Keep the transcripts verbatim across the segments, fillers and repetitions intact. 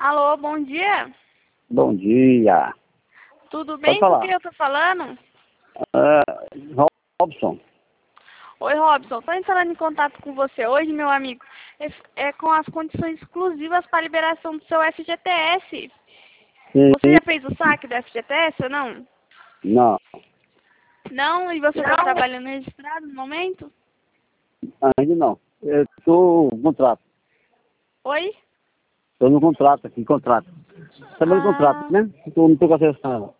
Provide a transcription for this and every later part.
Alô, bom dia. Bom dia. Tudo bem? Pode Com falar. quem eu tô falando? Uh, Robson. Oi, Robson. Tô entrando em contato com você hoje, meu amigo. É, é com as condições exclusivas para liberação do seu F G T S. Sim. Você já fez o saque do F G T S ou não? Não, Não? E você está trabalhando registrado no momento? ainda não. Eu estou no contrato. Oi? Estou no contrato aqui, contrato. Também no Ah, contrato, né? Tô, não estou com a seleção.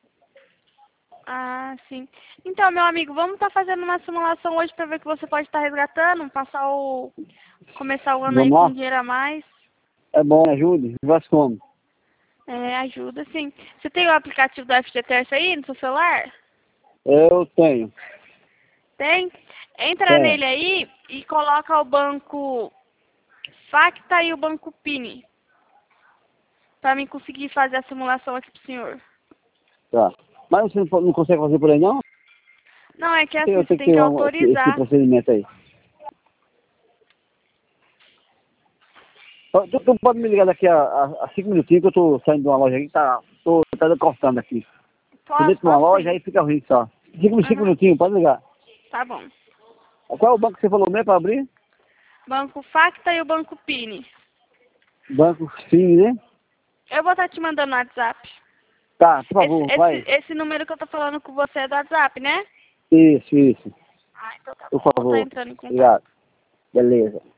ah, sim. Então, meu amigo, vamos estar fazendo uma simulação hoje para ver o que você pode estar resgatando, passar o... começar o ano aí Vamos com lá? dinheiro a mais. É bom, me ajude. Vai como? É, ajuda, sim. Você tem o aplicativo do F G T S aí no seu celular? Eu tenho. Tem? Entra Tenho. nele aí e coloca o banco Facta e o banco Pini. Pra mim conseguir fazer a simulação aqui pro senhor. Tá. Mas você não, po- não consegue fazer por aí, não? Não, é que é Eu assim, você tenho que tem ter que um, esse, esse autorizar. procedimento aí. Ó, Tu, tu pode me ligar daqui a, a, a cinco minutinhos que eu estou saindo de uma loja aqui que tá, tô, tá cortando aqui. Tô Posso, dentro de uma posso loja, sim. aí fica ruim só. Cinco, cinco Aham, minutinhos, pode ligar. tá bom. Qual é o banco que você falou mesmo para abrir? Banco Facta e o banco Pini. Banco Sim, né? Eu vou estar te mandando no WhatsApp. Tá, por Esse, favor, esse, vai. esse número que eu tô falando com você é do WhatsApp, né? Isso, isso. Ah, então tá Por bom. Vou estar favor. entrando em contato. Obrigado. Beleza.